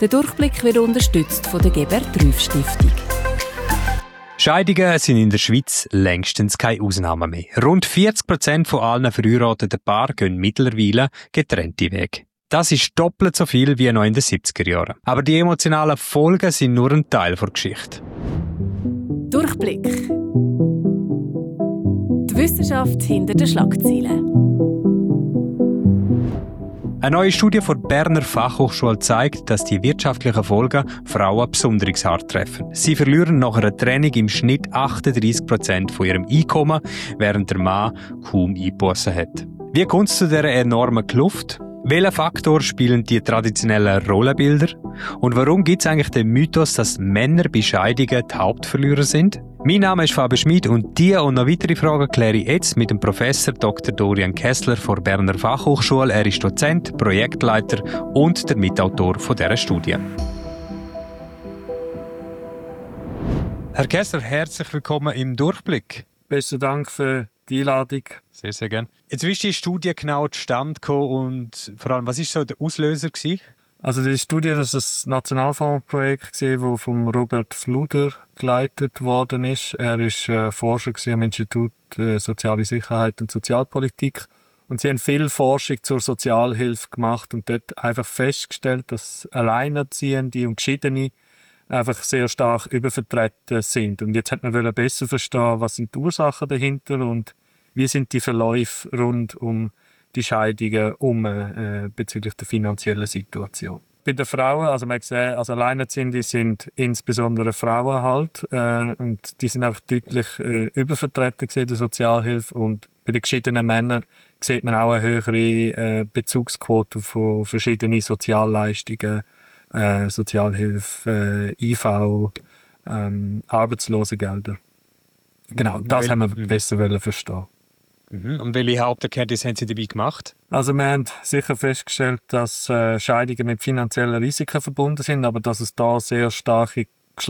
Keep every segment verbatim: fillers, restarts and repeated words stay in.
Der Durchblick wird unterstützt von der Gebert-Rüff-Stiftung. Scheidungen sind in der Schweiz längstens keine Ausnahme mehr. Rund vierzig Prozent von allen verheirateten Paaren gehen mittlerweile getrennte Wege. Das ist doppelt so viel wie noch in den siebziger Jahren. Aber die emotionalen Folgen sind nur ein Teil der Geschichte. Durchblick. Die Wissenschaft hinter den Schlagzeilen. Eine neue Studie von der Berner Fachhochschule zeigt, dass die wirtschaftlichen Folgen Frauen besonders hart treffen. Sie verlieren nach einer Trennung im Schnitt achtunddreissig Prozent von ihrem Einkommen, während der Mann kaum Einbussen hat. Wie kommt es zu dieser enormen Kluft? Welchen Faktor spielen die traditionellen Rollenbilder? Und warum gibt es eigentlich den Mythos, dass Männer bei Scheidungen die Hauptverlierer sind? Mein Name ist Fabian Schmid und diese und noch weitere Fragen kläre ich jetzt mit dem Professor Doktor Dorian Kessler von der Berner Fachhochschule. Er ist Dozent, Projektleiter und der Mitautor von dieser Studie. Herr Kessler, herzlich willkommen im Durchblick. Besten Dank für die Einladung. Sehr, sehr gerne. Jetzt, wie ist die Studie genau zustande gekommen und vor allem, was war so der Auslöser gewesen? Also die Studie, das ist ein Nationalfondsprojekt, das von Robert Fluder geleitet worden ist. Er war äh, Forscher am Institut äh, Soziale Sicherheit und Sozialpolitik. Und sie haben viel Forschung zur Sozialhilfe gemacht und dort einfach festgestellt, dass Alleinerziehende und Geschiedene einfach sehr stark übervertreten sind. Und jetzt hat man besser verstehen, was sind die Ursachen dahinter und wie sind die Verläufe rund um die Scheidungen um, äh, bezüglich der finanziellen Situation. Bei den Frauen, also man hat gesehen, also Alleinerziehende sind insbesondere Frauen halt, äh, und die sind einfach deutlich äh, übervertreten in der Sozialhilfe. Und bei den geschiedenen Männern sieht man auch eine höhere äh, Bezugsquote von verschiedenen Sozialleistungen, äh, Sozialhilfe, äh, I V, ähm, Arbeitslosengelder. Genau, das haben wir besser verstehen. Und welche Haupterkenntnisse haben Sie dabei gemacht? Also wir haben sicher festgestellt, dass äh, Scheidungen mit finanziellen Risiken verbunden sind, aber dass es da sehr starke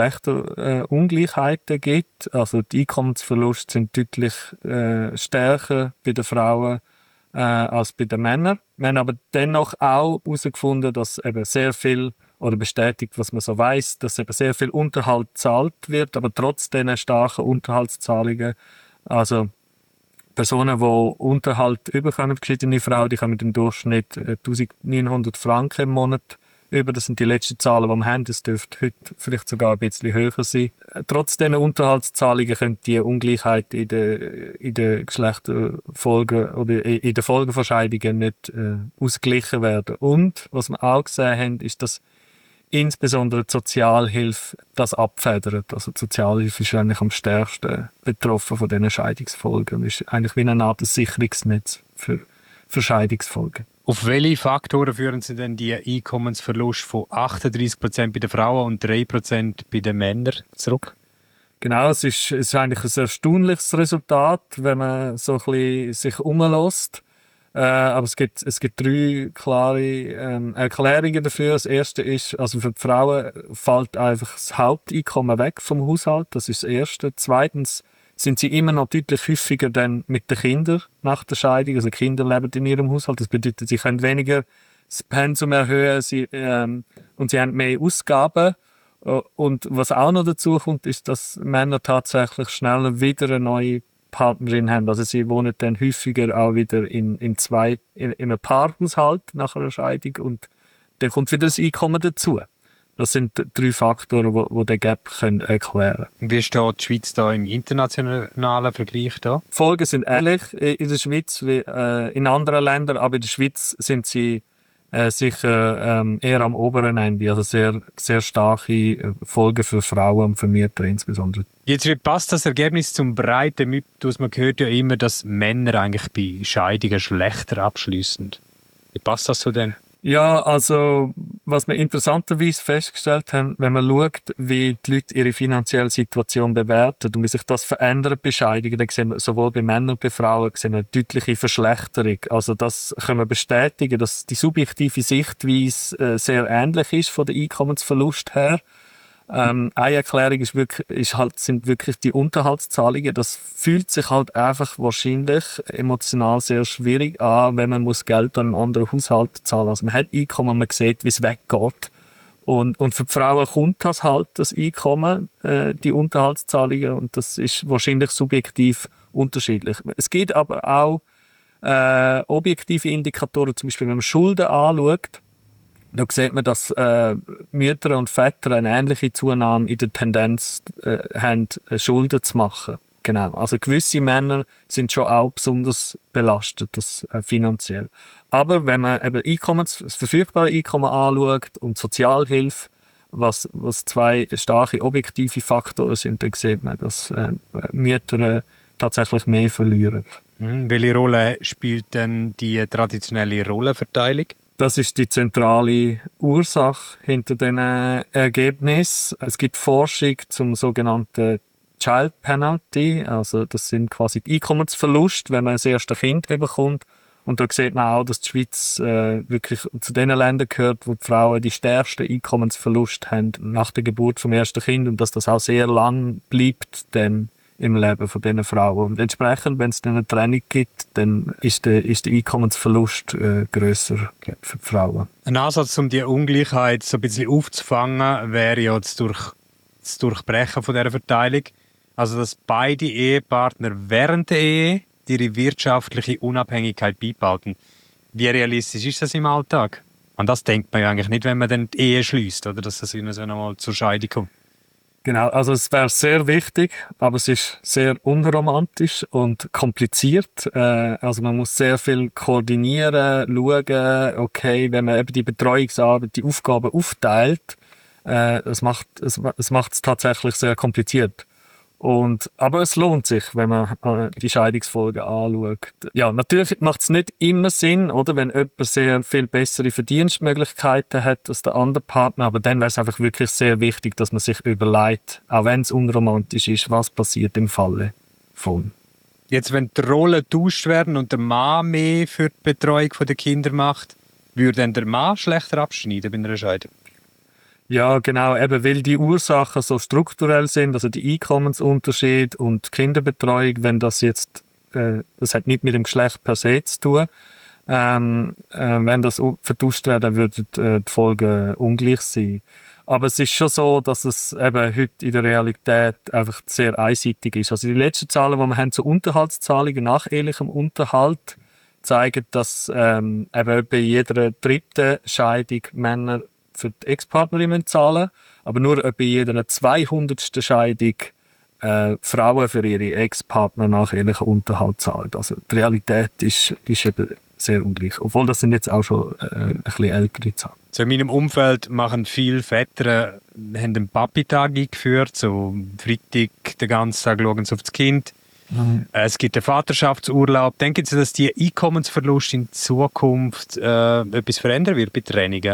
Geschlechterungleichheiten äh, gibt. Also die Einkommensverluste sind deutlich äh, stärker bei den Frauen äh, als bei den Männern. Wir haben aber dennoch auch herausgefunden, dass eben sehr viel oder bestätigt, was man so weiss, dass eben sehr viel Unterhalt gezahlt wird, aber trotz diesen starken Unterhaltszahlungen, also Personen, die Unterhalt überkommen, verschiedene Frauen, die kommen im Durchschnitt eintausendneunhundert Franken im Monat über. Das sind die letzten Zahlen, die wir haben. Das dürfte heute vielleicht sogar ein bisschen höher sein. Trotz dieser Unterhaltszahlungen können die Ungleichheit in den, in den Geschlechterfolgen oder in den Folgen von Scheidungen nicht äh, ausgeglichen werden. Und was wir auch gesehen haben, ist, dass insbesondere die Sozialhilfe das abfedert. Also die Sozialhilfe ist eigentlich am stärksten betroffen von diesen Scheidungsfolgen. Es ist eigentlich wie eine Art Sicherungsnetz für, für Scheidungsfolgen. Auf welche Faktoren führen Sie denn die Einkommensverlust von achtunddreissig Prozent bei den Frauen und drei Prozent bei den Männern zurück? Genau, es ist, es ist eigentlich ein erstaunliches Resultat, wenn man so ein bisschen sich umlässt. Äh, aber es gibt, es gibt drei klare ähm, Erklärungen dafür. Das erste ist, also für die Frauen fällt einfach das Haupteinkommen weg vom Haushalt. Das ist das Erste. Zweitens sind sie immer noch deutlich häufiger dann mit den Kindern nach der Scheidung. Also Kinder leben in ihrem Haushalt. Das bedeutet, sie können weniger das Pensum erhöhen sie, ähm, und sie haben mehr Ausgaben. Und was auch noch dazu kommt, ist, dass Männer tatsächlich schneller wieder eine neue Partnerin haben. Also sie wohnen dann häufiger auch wieder in, in zwei, in, in einem Paarhaushalt nach einer Scheidung und dann kommt wieder das Einkommen dazu. Das sind drei Faktoren, die, die den Gap können erklären können. Wie steht die Schweiz da im internationalen Vergleich da? Die Folgen sind ähnlich in der Schweiz wie äh, in anderen Ländern, aber in der Schweiz sind sie äh, sicher ähm, eher am oberen Ende, also sehr, sehr starke Folgen für Frauen und für Mütter insbesondere. Jetzt wie passt das Ergebnis zum breiten Mythos? Man hört ja immer, dass Männer eigentlich bei Scheidungen schlechter abschließen. Wie passt das so denn? Ja, also was wir interessanterweise festgestellt haben, wenn man schaut, wie die Leute ihre finanzielle Situation bewerten und wie sich das verändert bei Scheidungen, dann sehen wir sowohl bei Männern als auch bei Frauen sehen wir eine deutliche Verschlechterung. Also das können wir bestätigen, dass die subjektive Sichtweise äh, sehr ähnlich ist von der Einkommensverlust her. Ähm, eine Erklärung ist wirklich, ist halt, sind wirklich die Unterhaltszahlungen. Das fühlt sich halt einfach wahrscheinlich emotional sehr schwierig an, wenn man muss Geld an einen anderen Haushalt zahlen. Also man hat Einkommen, man sieht, wie es weggeht. Und, und für die Frauen kommt das halt, das Einkommen, äh, die Unterhaltszahlungen, und das ist wahrscheinlich subjektiv unterschiedlich. Es gibt aber auch äh, objektive Indikatoren, zum Beispiel wenn man Schulden anschaut, da sieht man, dass äh, Mütter und Väter eine ähnliche Zunahme in der Tendenz äh, haben, Schulden zu machen. Genau. Also gewisse Männer sind schon auch besonders belastet, das, äh, finanziell. Aber wenn man eben Einkommens, das verfügbare Einkommen anschaut und Sozialhilfe, was, was zwei starke objektive Faktoren sind, dann sieht man, dass äh, Mütter äh, tatsächlich mehr verlieren. Hm, welche Rolle spielt denn die traditionelle Rollenverteilung? Das ist die zentrale Ursache hinter diesen Ergebnissen. Es gibt Forschung zum sogenannten Child Penalty, also das sind quasi die Einkommensverluste, wenn man das erste Kind bekommt. Und da sieht man auch, dass die Schweiz äh, wirklich zu den Ländern gehört, wo die Frauen die stärksten Einkommensverluste haben nach der Geburt vom ersten Kind, und dass das auch sehr lang bleibt dann im Leben von diesen Frauen. Und entsprechend, wenn es dann eine Trennung gibt, dann ist der, ist der Einkommensverlust äh, grösser für die Frauen. Ein Ansatz, um die Ungleichheit so ein bisschen aufzufangen, wäre ja das, durch, das Durchbrechen von dieser Verteilung. Also, dass beide Ehepartner während der Ehe ihre wirtschaftliche Unabhängigkeit beibehalten. Wie realistisch ist das im Alltag? An das denkt man ja eigentlich nicht, wenn man dann die Ehe schließt, oder dass das immer so einmal zur Scheidung kommt. Genau, also es wäre sehr wichtig, aber es ist sehr unromantisch und kompliziert. Äh, also man muss sehr viel koordinieren, schauen, okay, wenn man eben die Betreuungsarbeit, die Aufgaben aufteilt, äh, es macht es, es macht es tatsächlich sehr kompliziert. Und, aber es lohnt sich, wenn man äh, die Scheidungsfolgen anschaut. Ja, natürlich macht es nicht immer Sinn, oder, wenn jemand sehr viel bessere Verdienstmöglichkeiten hat als der andere Partner, aber dann wäre es einfach wirklich sehr wichtig, dass man sich überlegt, auch wenn es unromantisch ist, was passiert im Falle von. Jetzt, wenn die Rollen getauscht werden und der Mann mehr für die Betreuung der Kinder macht, würde dann der Mann schlechter abschneiden bei einer Scheidung? Ja, genau, eben weil die Ursachen so strukturell sind, also die Einkommensunterschied und die Kinderbetreuung, wenn das jetzt, äh, das hat nicht mit dem Geschlecht per se zu tun, ähm, äh, wenn das vertauscht wäre, dann würden äh, die Folgen ungleich sein. Aber es ist schon so, dass es eben heute in der Realität einfach sehr einseitig ist. Also die letzten Zahlen, die wir haben zu Unterhaltszahlungen nach ehelichem Unterhalt, zeigen, dass ähm, eben bei jeder dritten Scheidung Männer für die Ex-Partnerin zahlen, aber nur bei jeder zweihundertsten Scheidung äh, Frauen für ihre Ex-Partner nach ehelichem Unterhalt zahlen. Also die Realität ist, ist eben sehr ungleich. Obwohl das sind jetzt auch schon äh, ein bisschen ältere Zahlen. So in meinem Umfeld machen viele Väter haben einen Papi-Tag eingeführt, so Freitag den ganzen Tag schauen sie auf das Kind. Mhm. Es gibt einen Vaterschaftsurlaub. Denken Sie, dass die Einkommensverlust in Zukunft äh, etwas verändern wird bei Trennungen?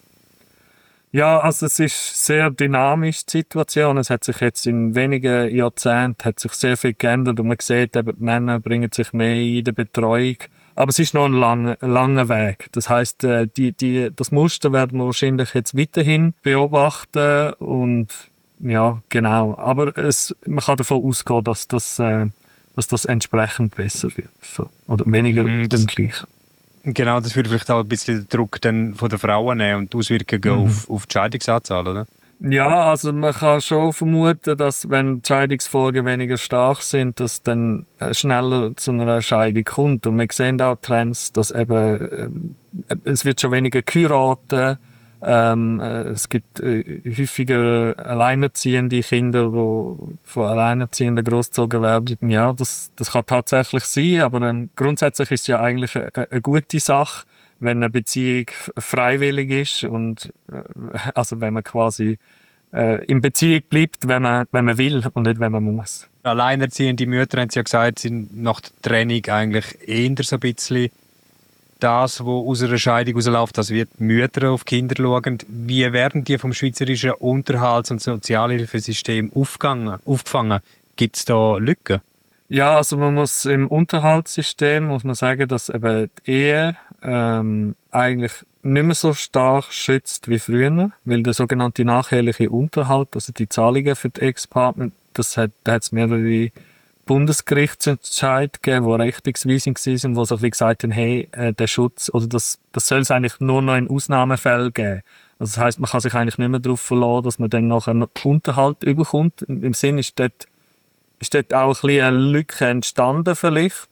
Ja, also es ist sehr dynamisch, die Situation. Es hat sich jetzt in wenigen Jahrzehnten hat sich sehr viel geändert und man sieht, eben, die Männer bringen sich mehr in der Betreuung. Aber es ist noch ein langer, langer Weg. Das heisst, die, die, das Muster werden wir wahrscheinlich jetzt weiterhin beobachten und ja, genau. Aber es, man kann davon ausgehen, dass das, äh, dass das entsprechend besser wird. So. Oder weniger mm, das gleich. Genau, das würde vielleicht auch ein bisschen den Druck dann von den Frauen nehmen und die Auswirkungen mhm. auf, auf die Scheidungsanzahl, oder? Ja, also man kann schon vermuten, dass wenn die Scheidungsfolgen weniger stark sind, dass dann schneller zu einer Scheidung kommt. Und wir sehen auch Trends, dass eben, äh, es wird schon weniger geheiratet, ähm, äh, es gibt äh, häufiger alleinerziehende Kinder, die von Alleinerziehenden großgezogen werden. Ja, das, das kann tatsächlich sein, aber ähm, grundsätzlich ist es ja eigentlich eine, eine gute Sache, wenn eine Beziehung freiwillig ist und äh, also wenn man quasi äh, in Beziehung bleibt, wenn man, wenn man will und nicht, wenn man muss. Alleinerziehende Mütter, haben Sie ja gesagt, sind nach der Trennung eigentlich eher so ein bisschen das, was aus einer Scheidung rausläuft, dass wir die Mütter auf die Kinder schauen. Wie werden die vom schweizerischen Unterhalts- und Sozialhilfesystem aufgefangen? aufgefangen? Gibt es da Lücken? Ja, also man muss im Unterhaltssystem muss man sagen, dass eben die Ehe ähm, eigentlich nicht mehr so stark schützt wie früher, weil der sogenannte nacheheliche Unterhalt, also die Zahlungen für die Ex-Partner, das hat, da hat es mehrere Bundesgerichtsentscheid gegeben, die richtungsweisend waren, wo so wie gesagt haben, hey, äh, der Schutz, oder das, das soll es eigentlich nur noch in Ausnahmefällen geben. Also das heisst, man kann sich eigentlich nicht mehr darauf verlassen, dass man dann nachher noch Unterhalt überkommt. Im Sinn ist dort, ist dort auch ein bisschen eine Lücke entstanden vielleicht.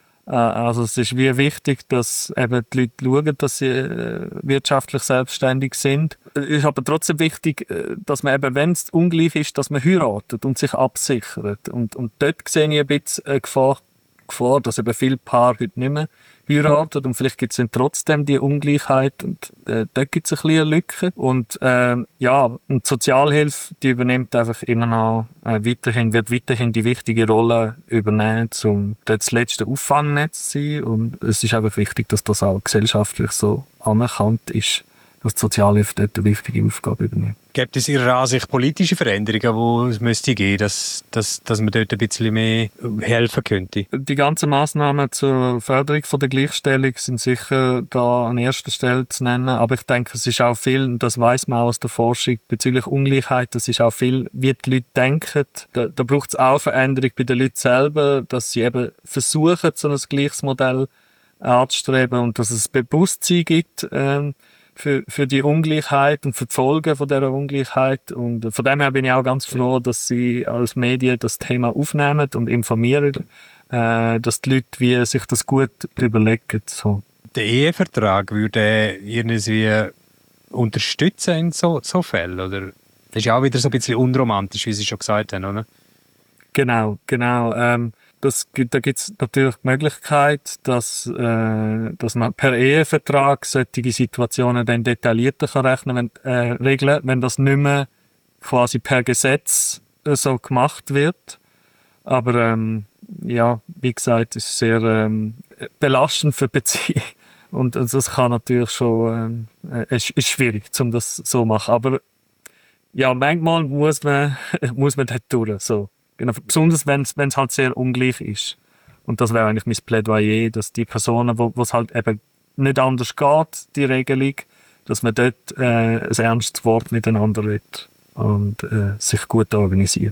Also es ist wie wichtig, dass eben die Leute schauen, dass sie äh, wirtschaftlich selbstständig sind. Es ist aber trotzdem wichtig, dass man eben, wenn es ungleich ist, dass man heiratet und sich absichert. Und, und dort sehe ich ein bisschen eine Gefahr, Gefahr, dass eben viele Paare heute nicht mehr heiraten und vielleicht gibt es dann trotzdem die Ungleichheit und äh, dort gibt es ein bisschen eine Lücke. Und äh, ja, und die Sozialhilfe, die übernimmt einfach immer noch äh, weiterhin, wird weiterhin die wichtige Rolle übernehmen, um dort das letzte Auffangnetz zu sein. Und es ist einfach wichtig, dass das auch gesellschaftlich so anerkannt ist, dass die Sozialhilfe dort eine wichtige Aufgabe übernimmt. Gibt es Ihrer Ansicht politische Veränderungen, die es müsste geben, dass, dass, dass man dort ein bisschen mehr helfen könnte? Die ganzen Massnahmen zur Förderung von der Gleichstellung sind sicher da an erster Stelle zu nennen. Aber ich denke, es ist auch viel, und das weiss man auch aus der Forschung bezüglich Ungleichheit, das ist auch viel, wie die Leute denken. Da, da braucht es auch Veränderung bei den Leuten selber, dass sie eben versuchen, so ein gleiches Modell anzustreben und dass es Bewusstsein gibt, ähm, Für, für die Ungleichheit und für die Folgen von dieser Ungleichheit. Und von dem her bin ich auch ganz froh, dass Sie als Medien das Thema aufnehmen und informieren, äh, dass die Leute wie sich das gut überlegen. So. Der Ehevertrag würde irgendwie unterstützen in so, so Fällen, oder? Das ist ja auch wieder so ein bisschen unromantisch, wie Sie schon gesagt haben, oder? Genau, genau. Ähm, Das, da gibt es natürlich die Möglichkeit, dass, äh, dass man per Ehevertrag solche Situationen dann detaillierter kann rechnen, wenn, äh, regeln, wenn das nicht mehr quasi per Gesetz äh, so gemacht wird. Aber ähm, ja, wie gesagt, es ist sehr ähm, belastend für die Beziehung. Und, und das kann natürlich schon, ähm, es ist schwierig, um das so zu machen. Aber ja, manchmal muss man, muss man dort durch, so. Genau, besonders wenn es halt sehr ungleich ist. Und das wäre eigentlich mein Plädoyer, dass die Personen, wo es halt eben nicht anders geht, die Regelung, dass man dort äh, ein ernstes Wort miteinander redet und äh, sich gut organisiert.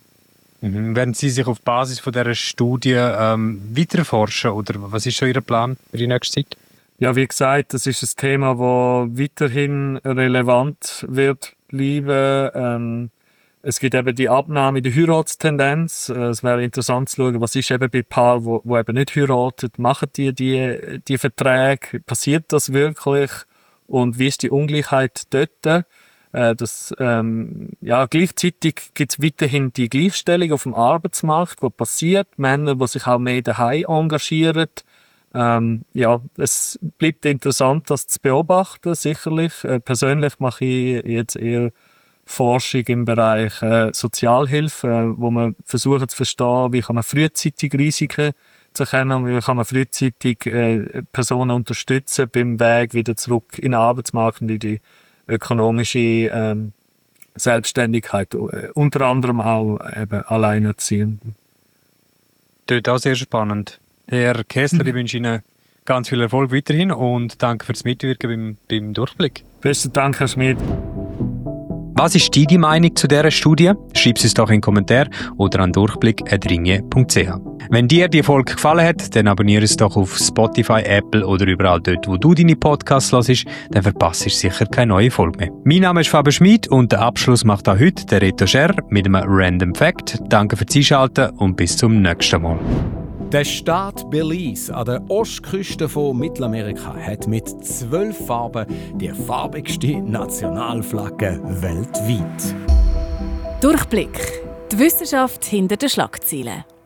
Mhm. Werden Sie sich auf Basis von dieser Studie ähm, weiterforschen oder was ist schon Ihr Plan für die nächste Zeit? Ja, wie gesagt, das ist ein Thema, das weiterhin relevant wird bleiben. Ähm, Es gibt eben die Abnahme, die Heiratstendenz. Es wäre interessant zu schauen, was ist eben bei Paaren, wo, wo eben nicht heiraten, machen die, die die Verträge, passiert das wirklich und wie ist die Ungleichheit dort? Äh, das, ähm, ja, gleichzeitig gibt es weiterhin die Gleichstellung auf dem Arbeitsmarkt, die passiert, Männer, die sich auch mehr daheim engagieren. Ähm, ja, es bleibt interessant, das zu beobachten, sicherlich. Äh, persönlich mache ich jetzt eher Forschung im Bereich äh, Sozialhilfe, äh, wo man versucht zu verstehen, wie kann man frühzeitig Risiken zu erkennen, wie kann man frühzeitig äh, Personen unterstützen beim Weg wieder zurück in den Arbeitsmarkt und in die ökonomische ähm, Selbstständigkeit, äh, unter anderem auch eben alleinerziehend. Das ist auch sehr spannend. Herr Kessler, ich wünsche Ihnen ganz viel Erfolg weiterhin und danke fürs Mitwirken beim, beim Durchblick. Besten Dank, Herr Schmid. Was ist deine Meinung zu dieser Studie? Schreib es doch in den Kommentar oder an durchblick punkt ringe punkt c h. Wenn dir die Folge gefallen hat, dann abonniere es doch auf Spotify, Apple oder überall dort, wo du deine Podcasts hörst, dann verpasst du sicher keine neue Folge mehr. Mein Name ist Fabian Schmid und den Abschluss macht auch heute der Reto Scher mit einem Random Fact. Danke fürs Einschalten und bis zum nächsten Mal. Der Staat Belize an der Ostküste von Mittelamerika hat mit zwölf Farben die farbigste Nationalflagge weltweit. Durchblick. Die Wissenschaft hinter den Schlagzeilen.